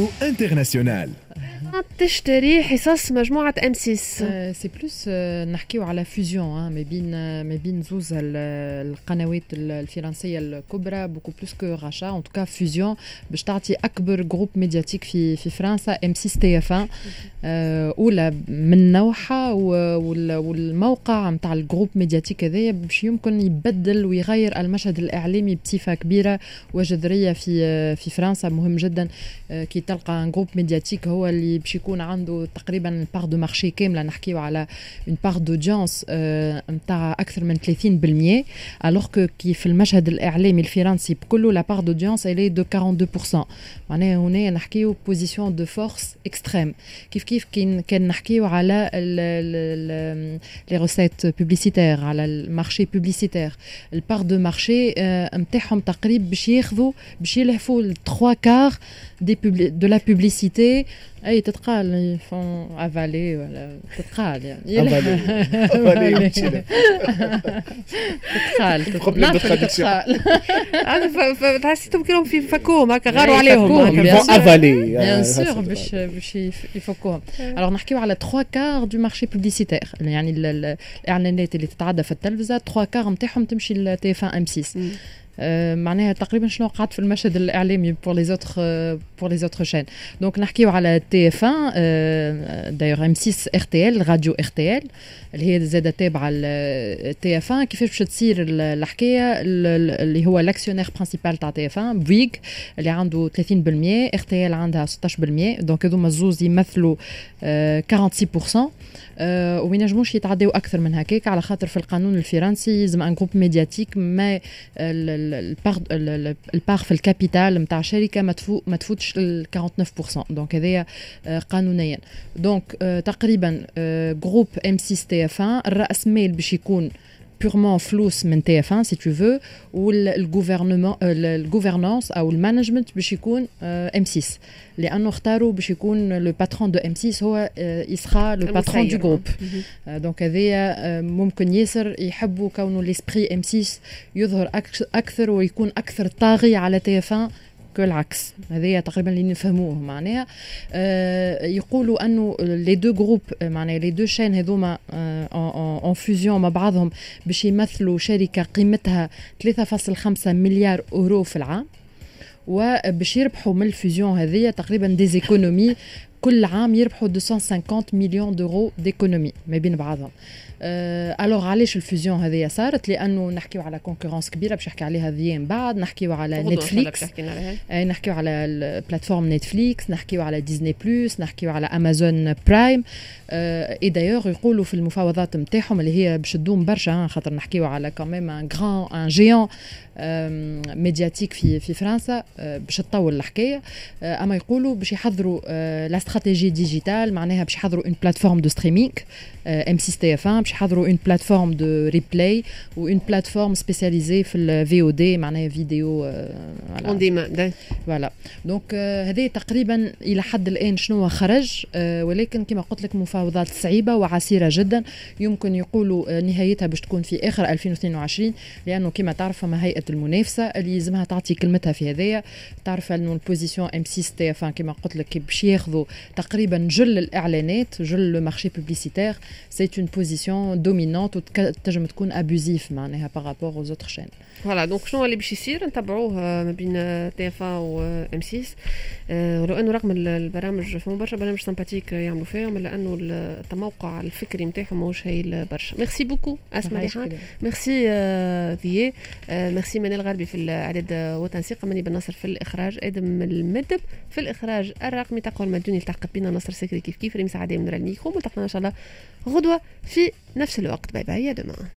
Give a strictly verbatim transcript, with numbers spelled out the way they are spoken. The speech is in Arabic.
راديو انترناسيونال. تشتري حصص مجموعة ام سيس. سي بلوس نحكيو على فيوزيون ما بين ما بين زوز القنوات الفرنسية الكبرى بوكو بلوس كو راشا ان توكا فيوزيون باش تعطي أكبر جروب ميدياتيك في في فرنسا ام سيس تي اف واحد أولى من نوعها والموقع نتاع الجروب ميدياتيك هذايا باش يمكن يبدل ويغير المشهد الإعلامي بصفة كبيرة وجذرية في في فرنسا. مهم جدا كي تلقى جروب ميدياتيك هو اللي باش يكون عنده تقريبا البار دو مارشي كامله. نحكيو على اون بار دودينس نتاع اكثر من ثلاثين بالمية الوغ كو كي في المشهد الاعلامي الفرنسي بكله لا بار دودينس الي دو أربعة وأربعين بالمية. معناها هنا نحكيو بوزيسيون دو فورس اكستريم. كيف كيف كان نحكيو على لي روسيت بوبليسيتير على المارشي بوبليسيتير البار دو مارشي نتاعهم تقريبا باش ياخذوا باش يلهفوا ثلاثة كار دي de la publicité. اي تتقال يفون افالي ولا تتقال يعني افالي تتقال تتقال انا تحسيتهم كانوا في فكوهم هكا غاروا عليهم افالي بيان سور باش باش يفكوهم. الوغ نحكيو على ثلاثة كار دو مارشي بوبليسيتير يعني الاعلانات اللي تتعدى في التلفزه ثلاثة كار نتاعهم تمشي لتي اف واحد ام سيس. Euh, معناها تقريبا شنو قعدت في المشهد الاعلامي pour les autres euh, pour les autres chaînes. donc نحكيو على تي اف واحد دايوغ ام سيس ار تي ال راديو ار تي ال اللي هي زاده تابعه لتي اف واحد. كيفاش باش تصير الحكايه اللي هو الاكسيونير برينسيبال تاع تي اف واحد فيغ اللي عنده ثلاثين بالمية ار تي ال عندها ستة عشر بالمية. دونك هذوما الزوز يمثلوا ثلاثة وأربعين بالمية أه وينجموش يتعداو اكثر من هكاك على خاطر في القانون الفرنسي لازم ان جروب ميدياتيك ما البار البار في الكابيتال نتاع شركه ما تفوت ما تفوتش ال تسعة وأربعين بالمية. دونك هذايا قانونيا. دونك تقريبا جروب ام سيس تي اف واحد الراس مال باش يكون purement فلوس من تي اف واحد si tu veux والغوفرنمون الغوفرنانس او المانجمنت باش يكون ام سيس لانه اختاروا باش يكون لو باترون دو ام سيس هو يسخا لو باترون دو جروب. دونك هذايا ممكن ياسر يحبوا كونه ليسبري ام سيس يظهر اكثر ويكون اكثر طاغي على تي اف واحد كالعكس. هذه تقريبا اللي نفهموه معناها آه يقولوا انه لي دو جروب معناها لي دو شين هذوما ان فيوزيون مع بعضهم باش يمثلوا شركه قيمتها ثلاثة فاصلة خمسة مليار اورو في العام وباش يربحوا من الفيوزيون هذه تقريبا دي ايكونومي كل عام يربحوا مئتين وخمسين مليون دورو ديكونومي ما بين بعضهم. الوغ علاش الفيوزيون هذه صارت؟ لانه نحكيو على كونكورونس كبيره باش نحكي عليها ذيين بعد. نحكيو على نتفليكس اي نحكيو على البلاتفورم نتفليكس نحكيو على ديزني بلس نحكيو على امازون برايم. اي دايوغ يقولوا في المفاوضات نتاعهم اللي هي باش تدوم برشا خاطر نحكيو على كمان ان غران ان جيون ميدياتيك في في فرنسا باش تطول الحكايه. اما يقولوا باش يحضروا لا استراتيجي ديجيتال معناها باش يحضروا اون بلاتفورم دو ستريمينغ ام سيس تي اف واحد باش يحضروا اون بلاتفورم دو ريبلاي واون بلاتفورم سبيسياليزي في الفي او دي معناها فيديو اون ديماند. فوالا دونك هذه تقريبا الى حد الان شنو خرج. ولكن كما قلت لك مفاوضات صعيبه وعسيره جدا. يمكن يقولوا نهايتها باش تكون في اخر ألفين واثنين وعشرين لانه كما تعرف فما هيئه المنافسه اللي لازمها تعطي كلمتها في هذايا. تعرف انه البوزيسيون ام سيس تي اف واحد كما قلت لك باش ياخذوا تقريبا جل الاعلانات جل لو مارشي بوبليسيتير. سي اون بوزيسيون دومينونت وتنجم تكون ابوزيف معناها بارابور اوز اوتر شين. فوالا دونك شنو اللي باش يصير نتبعوه ما بين تي اف واحد و ام سيس. ولو انه رغم البرامج فما برشا برامج سامباتيك يعملوا فيهم الا انه التموقع الفكري نتاعهم ماهوش هايل برشا. ميرسي بوكو اسماء ريحان. ميرسي ذيي. ميرسي منال غربي في الاعداد وتنسيق مني بن نصر في الاخراج ادم المدب في الاخراج الرقمي تقوى المدني التحق بنا نصر سكري كيف كيف ريم سعدي من الميكرو. ملتقينا ان شاء الله غدوه في نفس الوقت. باي باي يا دماء.